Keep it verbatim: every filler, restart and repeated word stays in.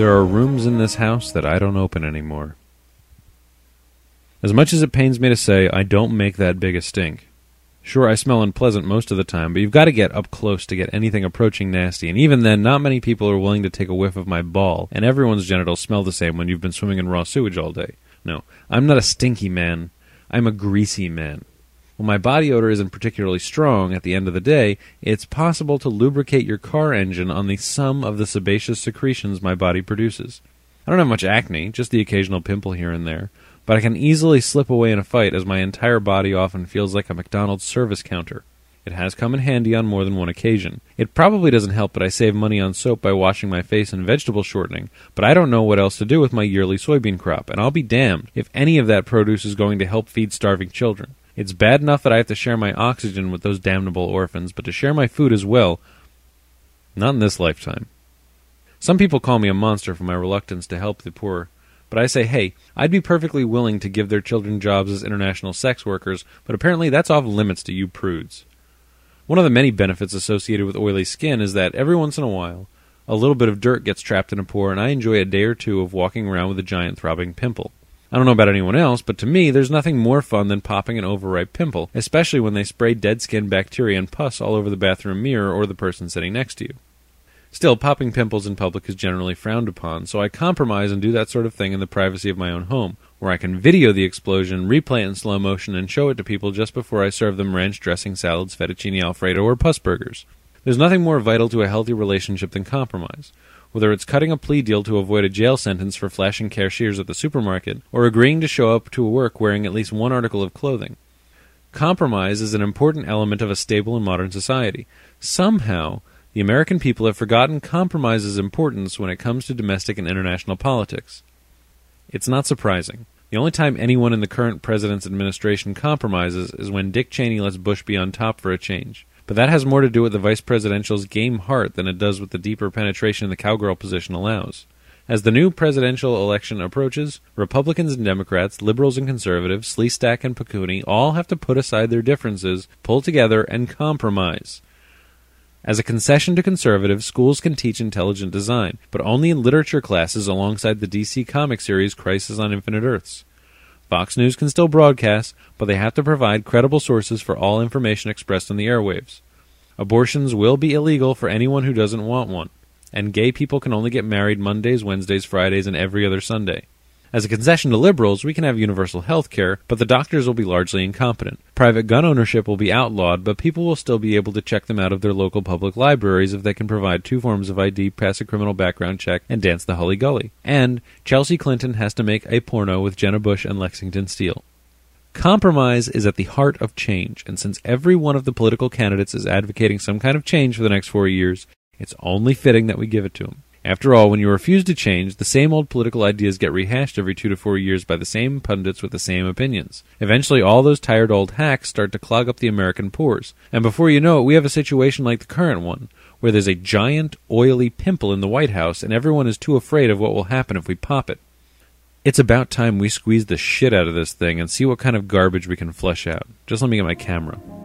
There are rooms in this house that I don't open anymore. As much as it pains me to say, I don't make that big a stink. Sure, I smell unpleasant most of the time, but you've got to get up close to get anything approaching nasty, and even then, not many people are willing to take a whiff of my ball, and everyone's genitals smell the same when you've been swimming in raw sewage all day. No, I'm not a stinky man. I'm a greasy man. While my body odor isn't particularly strong, at the end of the day, it's possible to lubricate your car engine on the sum of the sebaceous secretions my body produces. I don't have much acne, just the occasional pimple here and there, but I can easily slip away in a fight as my entire body often feels like a McDonald's service counter. It has come in handy on more than one occasion. It probably doesn't help that I save money on soap by washing my face in vegetable shortening, but I don't know what else to do with my yearly soybean crop, and I'll be damned if any of that produce is going to help feed starving children. It's bad enough that I have to share my oxygen with those damnable orphans, but to share my food as well, not in this lifetime. Some people call me a monster for my reluctance to help the poor, but I say, hey, I'd be perfectly willing to give their children jobs as international sex workers, but apparently that's off limits to you prudes. One of the many benefits associated with oily skin is that every once in a while, a little bit of dirt gets trapped in a pore, and I enjoy a day or two of walking around with a giant throbbing pimple. I don't know about anyone else, but to me, there's nothing more fun than popping an overripe pimple, especially when they spray dead skin bacteria and pus all over the bathroom mirror or the person sitting next to you. Still, popping pimples in public is generally frowned upon, so I compromise and do that sort of thing in the privacy of my own home, where I can video the explosion, replay it in slow motion, and show it to people just before I serve them ranch dressing salads, fettuccine alfredo, or puss burgers. There's nothing more vital to a healthy relationship than compromise. Whether it's cutting a plea deal to avoid a jail sentence for flashing cashiers at the supermarket, or agreeing to show up to work wearing at least one article of clothing. Compromise is an important element of a stable and modern society. Somehow, the American people have forgotten compromise's importance when it comes to domestic and international politics. It's not surprising. The only time anyone in the current president's administration compromises is when Dick Cheney lets Bush be on top for a change. But that has more to do with the vice presidential's game heart than it does with the deeper penetration the cowgirl position allows. As the new presidential election approaches, Republicans and Democrats, liberals and conservatives, Sleestack and Pakuni all have to put aside their differences, pull together, and compromise. As a concession to conservatives, schools can teach intelligent design, but only in literature classes alongside the D C comic series Crisis on Infinite Earths. Fox News can still broadcast, but they have to provide credible sources for all information expressed on the airwaves. Abortions will be illegal for anyone who doesn't want one, and gay people can only get married Mondays, Wednesdays, Fridays, and every other Sunday. As a concession to liberals, we can have universal health care, but the doctors will be largely incompetent. Private gun ownership will be outlawed, but people will still be able to check them out of their local public libraries if they can provide two forms of I D, pass a criminal background check, and dance the Hully Gully. And Chelsea Clinton has to make a porno with Jenna Bush and Lexington Steele. Compromise is at the heart of change, and since every one of the political candidates is advocating some kind of change for the next four years, it's only fitting that we give it to them. After all, when you refuse to change, the same old political ideas get rehashed every two to four years by the same pundits with the same opinions. Eventually, all those tired old hacks start to clog up the American pores. And before you know it, we have a situation like the current one, where there's a giant, oily pimple in the White House, and everyone is too afraid of what will happen if we pop it. It's about time we squeeze the shit out of this thing and see what kind of garbage we can flush out. Just let me get my camera.